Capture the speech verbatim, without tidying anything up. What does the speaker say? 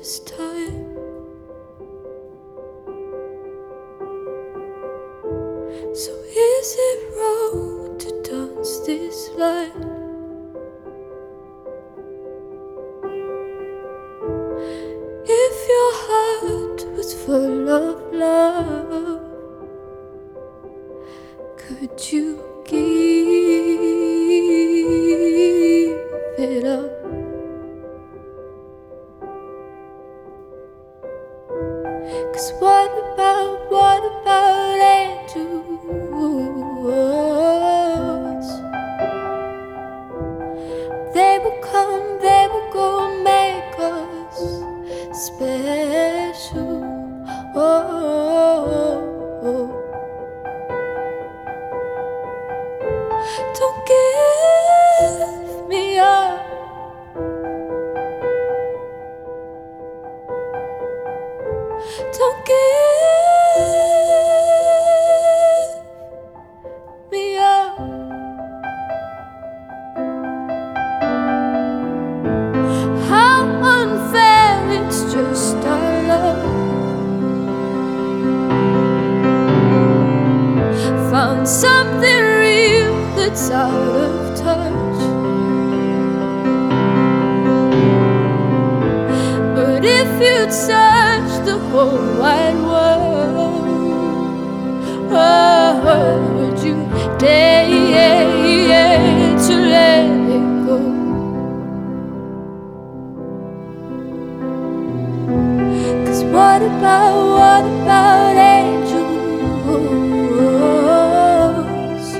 this time. So is it wrong to dance this line? If your heart was full of love, could you give it up? 'Cause what about, what about angels? They will come, they will go, make us special. Oh, oh, oh. Don't give me up. Don't give me up. How unfair, it's just our love. Found something real that's out of touch. But if you'd search the whole wide world, oh, would you dare to let it go? 'Cause what about